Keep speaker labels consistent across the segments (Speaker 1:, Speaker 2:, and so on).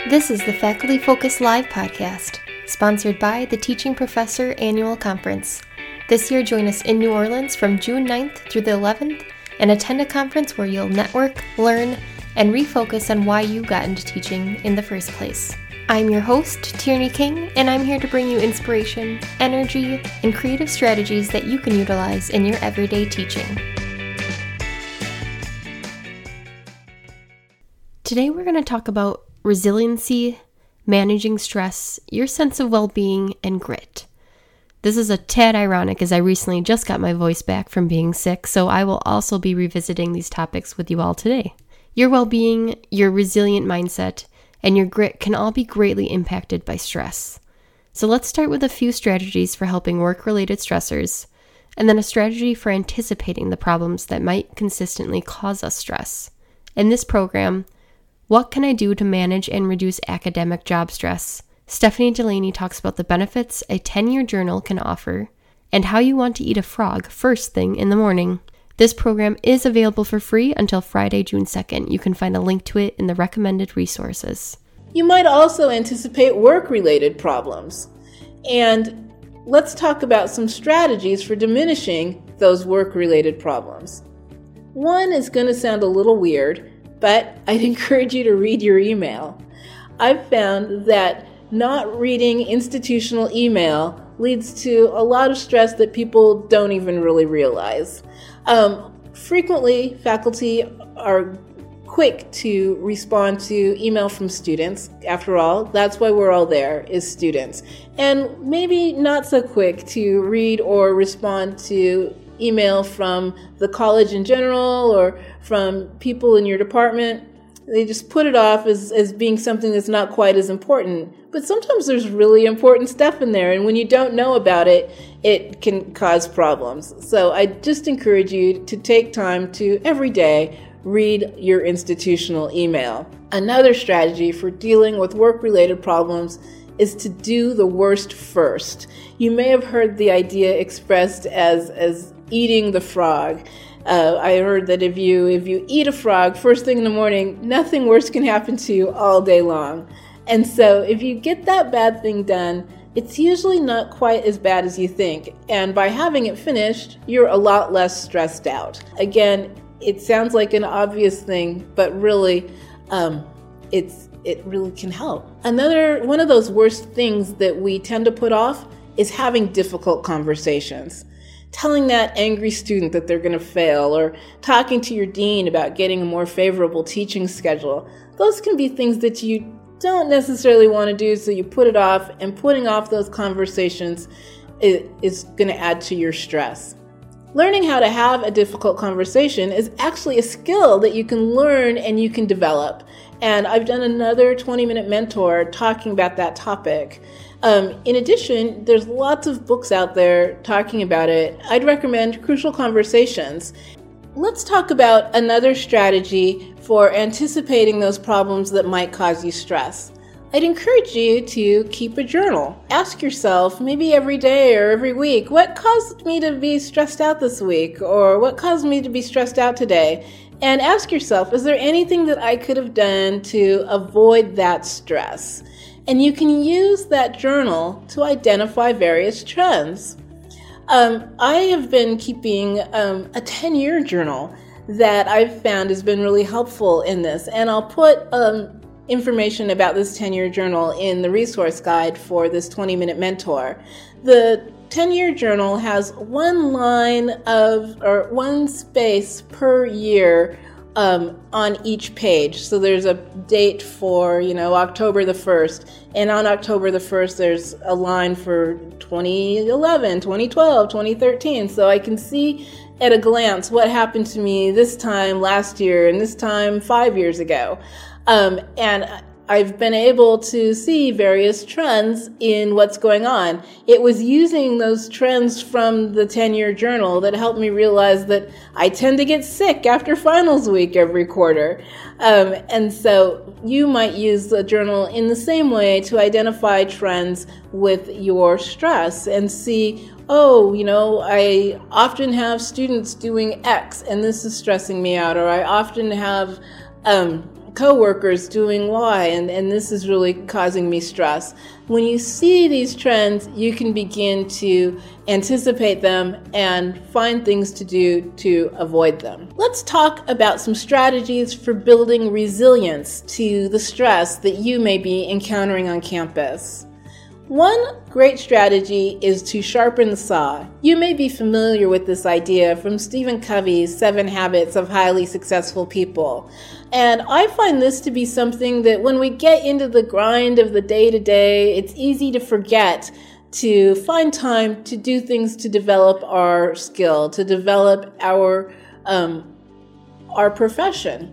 Speaker 1: This is the Faculty Focus Live podcast, sponsored by the Teaching Professor Annual Conference. This year, join us in New Orleans from June 9th through the 11th and attend a conference where you'll network, learn, and refocus on why you got into teaching in the first place. I'm your host, Tierney King, and I'm here to bring you inspiration, energy, and creative strategies that you can utilize in your everyday teaching. Today we're going to talk about resiliency, managing stress, your sense of well-being, and grit. This is a tad ironic as I recently just got my voice back from being sick, so I will also be revisiting these topics with you all today. Your well-being, your resilient mindset, and your grit can all be greatly impacted by stress. So let's start with a few strategies for helping work-related stressors, and then a strategy for anticipating the problems that might consistently cause us stress. In this program, What Can I Do to Manage and Reduce Academic Job Stress? Stephanie Delaney talks about the benefits a 10-year journal can offer and how you want to eat a frog first thing in the morning. This program is available for free until Friday, June 2nd. You can find a link to it in the recommended resources.
Speaker 2: You might also anticipate work-related problems. And let's talk about some strategies for diminishing those work-related problems. One is going to sound a little weird, but I'd encourage you to read your email. I've found that not reading institutional email leads to a lot of stress that people don't even really realize. Frequently, faculty are quick to respond to email from students. After all, that's why we're all there, is students. And maybe not so quick to read or respond to email from the college in general or from people in your department. They just put it off as being something that's not quite as important. But sometimes there's really important stuff in there, and when you don't know about it, it can cause problems. So I just encourage you to take time to, every day, read your institutional email. Another strategy for dealing with work-related problems is to do the worst first. You may have heard the idea expressed as eating the frog. I heard that if you eat a frog first thing in the morning, nothing worse can happen to you all day long. And so if you get that bad thing done, it's usually not quite as bad as you think. And by having it finished, you're a lot less stressed out. Again, it sounds like an obvious thing, but really, it really can help. Another one of those worst things that we tend to put off is having difficult conversations. Telling that angry student that they're going to fail, or talking to your dean about getting a more favorable teaching schedule. Those can be things that you don't necessarily want to do, so you put it off, and putting off those conversations is going to add to your stress. Learning how to have a difficult conversation is actually a skill that you can learn and you can develop. And I've done another 20-minute mentor talking about that topic. In addition, there's lots of books out there talking about it. I'd recommend Crucial Conversations. Let's talk about another strategy for anticipating those problems that might cause you stress. I'd encourage you to keep a journal. Ask yourself, maybe every day or every week, what caused me to be stressed out this week? Or what caused me to be stressed out today? And ask yourself, is there anything that I could have done to avoid that stress? And you can use that journal to identify various trends. I have been keeping a 10-year journal that I've found has been really helpful in this. And I'll put information about this 10-year journal in the resource guide for this 20-minute mentor. The 10-year journal has one space per year on each page. So there's a date for, October the 1st. And on October the 1st, there's a line for 2011, 2012, 2013. So I can see at a glance what happened to me this time last year and this time 5 years ago. And I've been able to see various trends in what's going on. It was using those trends from the 10-year journal that helped me realize that I tend to get sick after finals week every quarter. And so you might use the journal in the same way to identify trends with your stress and see, I often have students doing X and this is stressing me out, or I often have coworkers doing Y, and this is really causing me stress. When you see these trends, you can begin to anticipate them and find things to do to avoid them. Let's talk about some strategies for building resilience to the stress that you may be encountering on campus. One great strategy is to sharpen the saw. You may be familiar with this idea from Stephen Covey's 7 Habits of Highly Successful People. And I find this to be something that when we get into the grind of the day-to-day, it's easy to forget to find time to do things to develop our skill, to develop our profession.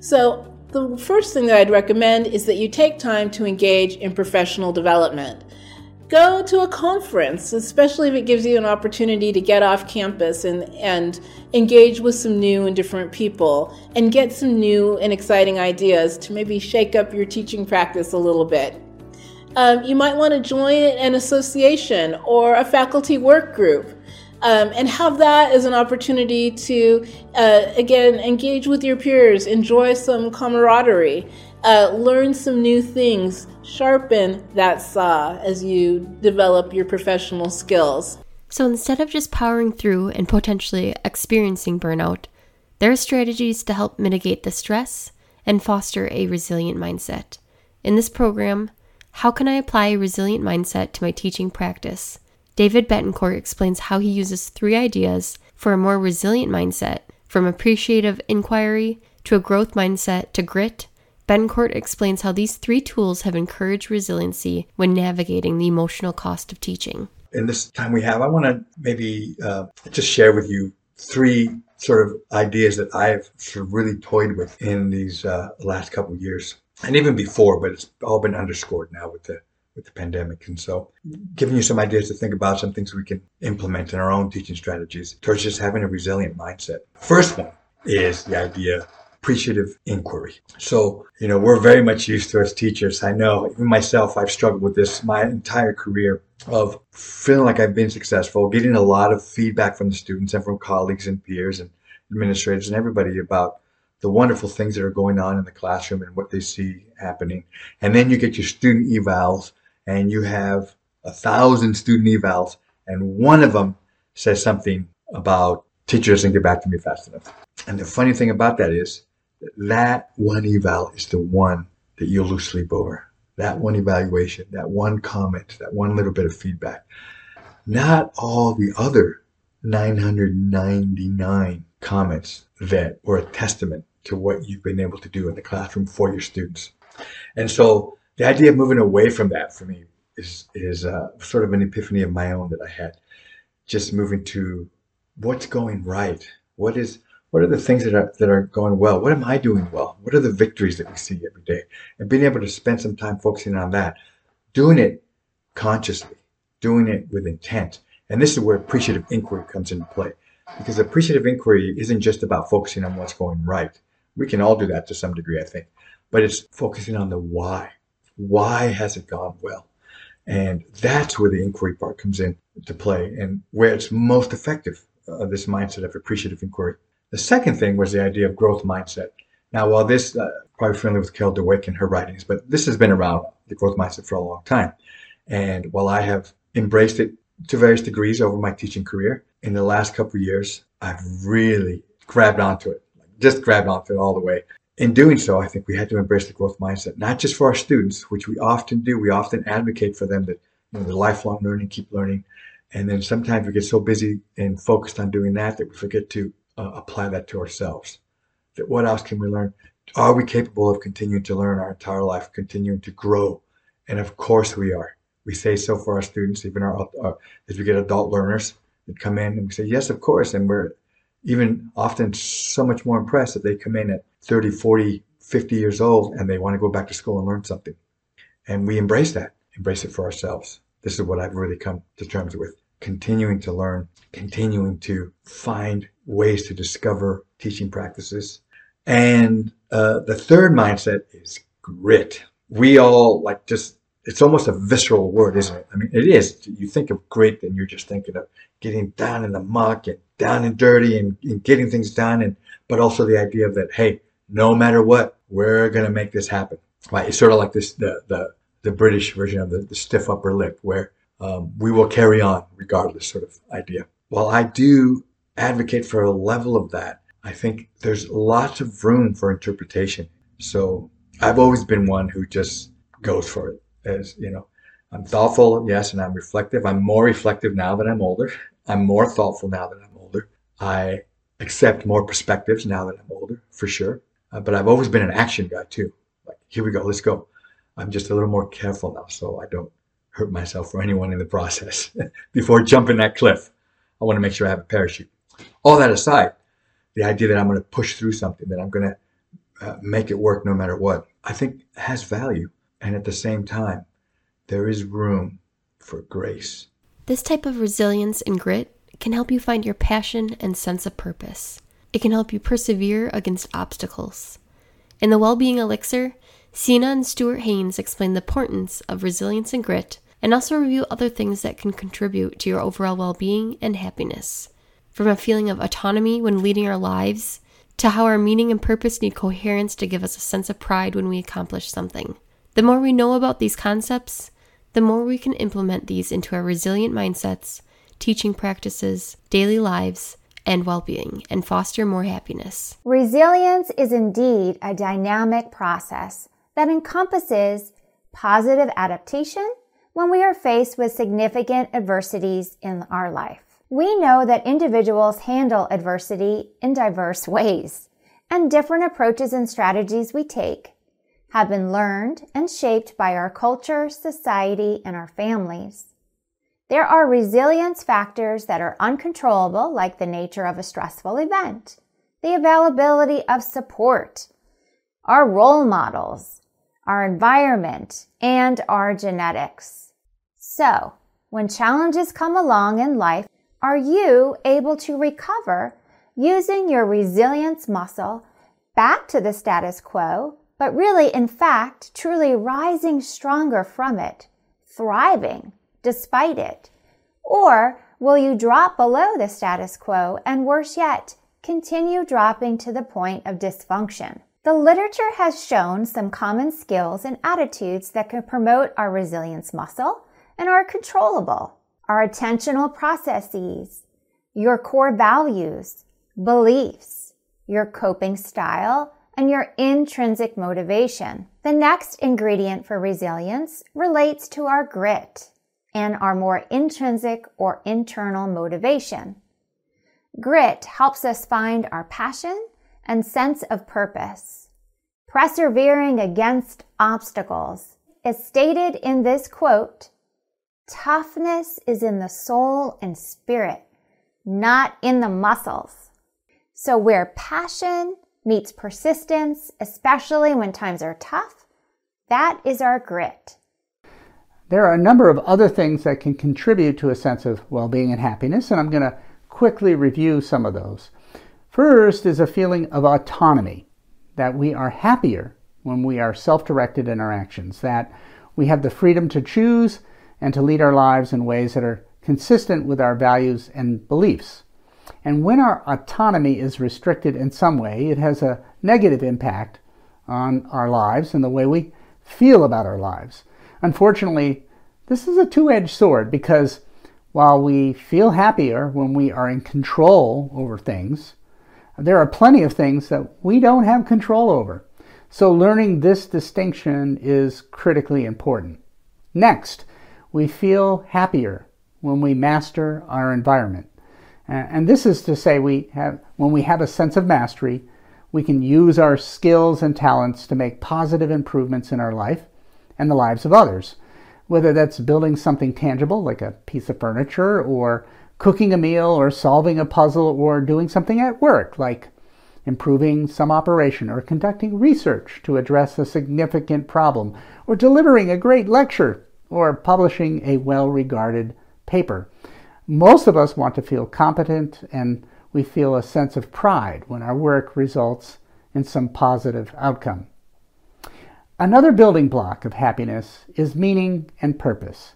Speaker 2: So the first thing that I'd recommend is that you take time to engage in professional development. Go to a conference, especially if it gives you an opportunity to get off campus and engage with some new and different people and get some new and exciting ideas to maybe shake up your teaching practice a little bit. You might want to join an association or a faculty work group and have that as an opportunity to, again, engage with your peers, enjoy some camaraderie, learn some new things, sharpen that saw as you develop your professional skills.
Speaker 1: So instead of just powering through and potentially experiencing burnout, there are strategies to help mitigate the stress and foster a resilient mindset. In this program, How Can I Apply a Resilient Mindset to My Teaching Practice? David Betancourt explains how he uses 3 ideas for a more resilient mindset, from appreciative inquiry to a growth mindset to grit. Betancourt explains how these 3 tools have encouraged resiliency when navigating the emotional cost of teaching.
Speaker 3: In this time we have, I want to maybe just share with you 3 sort of ideas that I've sort of really toyed with in these last couple of years, and even before, but it's all been underscored now with the pandemic. And so giving you some ideas to think about, some things we can implement in our own teaching strategies towards just having a resilient mindset. First one is the idea appreciative inquiry. So, we're very much used to as teachers. I know, even myself, I've struggled with this my entire career of feeling like I've been successful, getting a lot of feedback from the students and from colleagues and peers and administrators and everybody about the wonderful things that are going on in the classroom and what they see happening. And then you get your student evals and you have 1,000 student evals and one of them says something about teacher doesn't get back to me fast enough. And the funny thing about that is that one eval is the one that you'll lose sleep over. That one evaluation, that one comment, that one little bit of feedback. Not all the other 999 comments that were a testament to what you've been able to do in the classroom for your students. And so the idea of moving away from that for me is sort of an epiphany of my own that I had. Just moving to what's going right. What are the things that are going well? What am I doing well? What are the victories that we see every day? And being able to spend some time focusing on that, doing it consciously, doing it with intent. And this is where appreciative inquiry comes into play. Because appreciative inquiry isn't just about focusing on what's going right. We can all do that to some degree, I think. But it's focusing on the why. Why has it gone well? And that's where the inquiry part comes in to play and where it's most effective, this mindset of appreciative inquiry. The second thing was the idea of growth mindset. Now, while this, probably familiar with Carol Dweck and her writings, but this has been around, the growth mindset, for a long time. And while I have embraced it to various degrees over my teaching career, in the last couple of years, I've really grabbed onto it, just grabbed onto it all the way. In doing so, I think we had to embrace the growth mindset, not just for our students, which we often do. We often advocate for them that the lifelong learning, keep learning. And then sometimes we get so busy and focused on doing that we forget to apply that to ourselves. That what else can we learn? Are we capable of continuing to learn our entire life, continuing to grow? And of course we are. We say so for our students, even as we get adult learners that come in and we say, yes, of course. And we're even often so much more impressed that they come in at 30, 40, 50 years old and they want to go back to school and learn something. And we embrace that, embrace it for ourselves. This is what I've really come to terms with. Continuing to learn, continuing to find ways to discover teaching practices. And the third mindset is grit. We all it's almost a visceral word, isn't it? I mean, it is. You think of grit and you're just thinking of getting down in the muck and down and dirty and getting things done. But also the idea of that, hey, no matter what, we're going to make this happen. Right? It's sort of like this, the British version of the stiff upper lip, where we will carry on regardless sort of idea. While I do advocate for a level of that, I think there's lots of room for interpretation. So I've always been one who just goes for it. As you know, I'm thoughtful, yes, and I'm reflective. I'm more reflective now that I'm older. I'm more thoughtful now that I'm older. I accept more perspectives now that I'm older, for sure. But I've always been an action guy too. Like, here we go, let's go. I'm just a little more careful now, so I don't hurt myself or anyone in the process before jumping that cliff. I want to make sure I have a parachute. All that aside, the idea that I'm going to push through something, that I'm going to make it work no matter what, I think has value. And at the same time, there is room for grace.
Speaker 1: This type of resilience and grit can help you find your passion and sense of purpose. It can help you persevere against obstacles. In the Wellbeing Elixir, Sina and Stuart Haynes explain the importance of resilience and grit, and also review other things that can contribute to your overall well-being and happiness. From a feeling of autonomy when leading our lives, to how our meaning and purpose need coherence to give us a sense of pride when we accomplish something. The more we know about these concepts, the more we can implement these into our resilient mindsets, teaching practices, daily lives, and well-being, and foster more happiness.
Speaker 4: Resilience is indeed a dynamic process that encompasses positive adaptation when we are faced with significant adversities in our life. We know that individuals handle adversity in diverse ways, and different approaches and strategies we take have been learned and shaped by our culture, society, and our families. There are resilience factors that are uncontrollable, like the nature of a stressful event, the availability of support, our role models, our environment, and our genetics. So, when challenges come along in life, are you able to recover using your resilience muscle back to the status quo, but really, in fact, truly rising stronger from it, thriving despite it? Or will you drop below the status quo and, worse yet, continue dropping to the point of dysfunction? The literature has shown some common skills and attitudes that can promote our resilience muscle and are controllable. Our attentional processes, your core values, beliefs, your coping style, and your intrinsic motivation. The next ingredient for resilience relates to our grit and our more intrinsic or internal motivation. Grit helps us find our passion and sense of purpose. Persevering against obstacles is stated in this quote, "Toughness is in the soul and spirit, not in the muscles." So where passion meets persistence, especially when times are tough, that is our grit.
Speaker 5: There are a number of other things that can contribute to a sense of well-being and happiness, and I'm going to quickly review some of those. First is a feeling of autonomy, that we are happier when we are self-directed in our actions, that we have the freedom to choose and to lead our lives in ways that are consistent with our values and beliefs. And when our autonomy is restricted in some way, it has a negative impact on our lives and the way we feel about our lives. Unfortunately, this is a two-edged sword because while we feel happier when we are in control over things, there are plenty of things that we don't have control over. So learning this distinction is critically important. Next, we feel happier when we master our environment. And this is to say when we have a sense of mastery, we can use our skills and talents to make positive improvements in our life and the lives of others, whether that's building something tangible like a piece of furniture, or cooking a meal, or solving a puzzle, or doing something at work like improving some operation, or conducting research to address a significant problem, or delivering a great lecture, or publishing a well-regarded paper. Most of us want to feel competent, and we feel a sense of pride when our work results in some positive outcome. Another building block of happiness is meaning and purpose.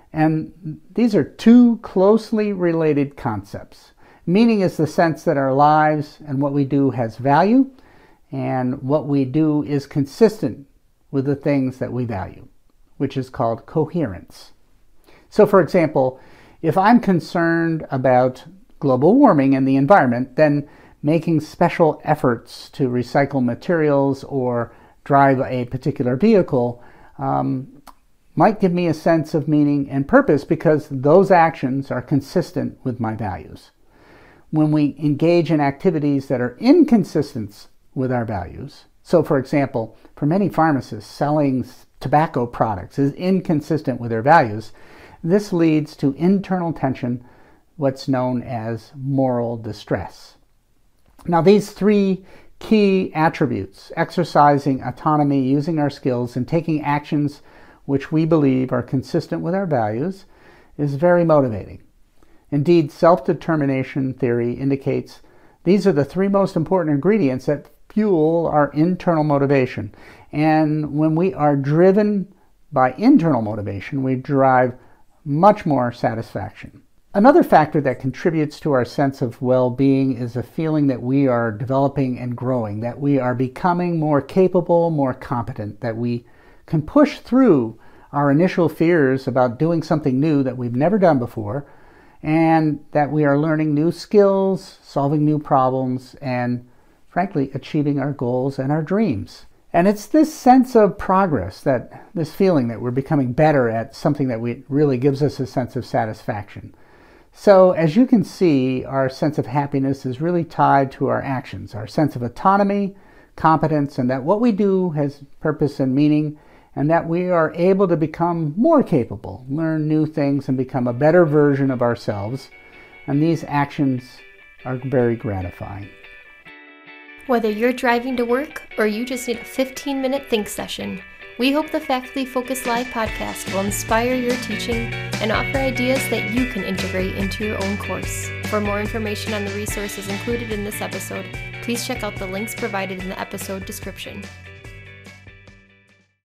Speaker 5: And these are two closely related concepts. Meaning is the sense that our lives and what we do has value, and what we do is consistent with the things that we value, which is called coherence. So, for example, if I'm concerned about global warming and the environment, then making special efforts to recycle materials or drive a particular vehicle might give me a sense of meaning and purpose because those actions are consistent with my values. When we engage in activities that are inconsistent with our values, so for example, for many pharmacists, selling tobacco products is inconsistent with their values, this leads to internal tension, what's known as moral distress. Now, these three key attributes, exercising autonomy, using our skills, and taking actions which we believe are consistent with our values, is very motivating. Indeed, self-determination theory indicates these are the three most important ingredients that fuel our internal motivation. And when we are driven by internal motivation, we derive much more satisfaction. Another factor that contributes to our sense of well-being is a feeling that we are developing and growing, that we are becoming more capable, more competent, that we can push through our initial fears about doing something new that we've never done before, and that we are learning new skills, solving new problems, and frankly, achieving our goals and our dreams. And it's this sense of progress, this feeling that we're becoming better at something that really gives us a sense of satisfaction. So as you can see, our sense of happiness is really tied to our actions, our sense of autonomy, competence, and that what we do has purpose and meaning, and that we are able to become more capable, learn new things, and become a better version of ourselves. And these actions are very gratifying.
Speaker 1: Whether you're driving to work or you just need a 15-minute think session, we hope the Faculty Focus Live podcast will inspire your teaching and offer ideas that you can integrate into your own course. For more information on the resources included in this episode, please check out the links provided in the episode description.